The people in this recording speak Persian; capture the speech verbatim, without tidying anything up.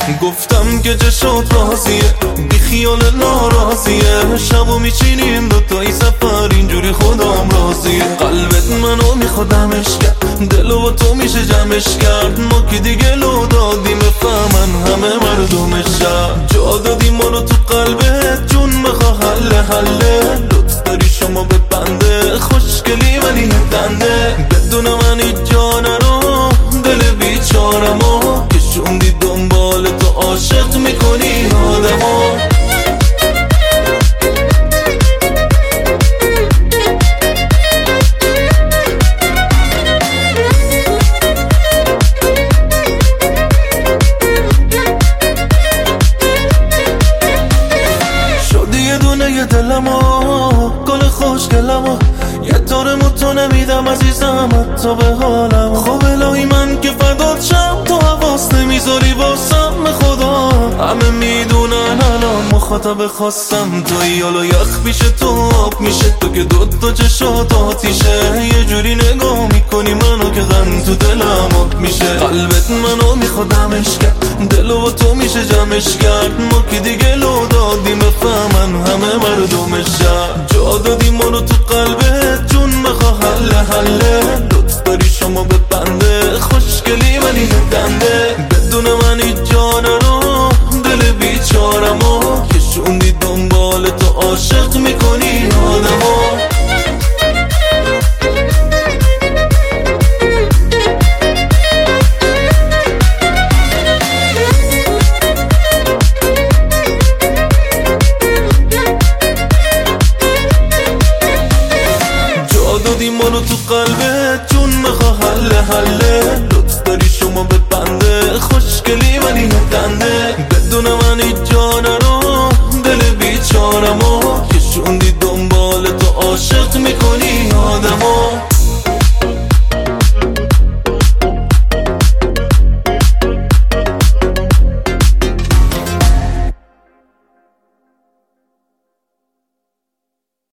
گفتم که چشات راضیه بی خیال ناراضیه، شبو میچینیم دوتایی سفر اینجوری خودم راضیه. قلبت منو میخوادمش کرد، دلو با تو میشه جمعش کرد، ما که دیگه لو دادیم بفهمن همه مردم شهر. جا دادیم منو تو قلبت جون بخوا حله حله، لطف داری شما به بنده خوشگلی ولی دنده. بدون من هیچ جا نرو دل بیچارمو، کشوندی دنبال تو عاشق میکنی آدمو. یه دلمو گل خوشگلمو یه طورمو تو نمیدم عزیزم حتی به حالم. خب الهی من که فدات شم تو حواس نمیذاری واسم خدا. همه میدونن الان مخاطب خواستم توی، حالا یخ پیشه تو آب میشه، تو که دوتا چشات آتیشه. یه جوری نگاه میکنی منو که غم تو دلم آب میشه. قلبت منو میخوادمش کرد، دلو با تو میشه جمعش کرد، ما که دیگه لو دادیم بفهمن همه مردم شهر. جا دادیم منو تو قلبت جون بخوا حله حله، لطف داری شما به بنده خوشگلی ولی دنده. بدون من هیچ جا نرو دل بیچارمو، کشوندی دنبال تو عاشق میکنی آدمو. دادی منو تو قلبت جون بخوا حله حله، لطف داری شما به بنده خوشگلی ولی دنده. بدون من هیچ جا نرو دل بیچارمو، کشوندی دنبال تو عاشق میکنی آدمو.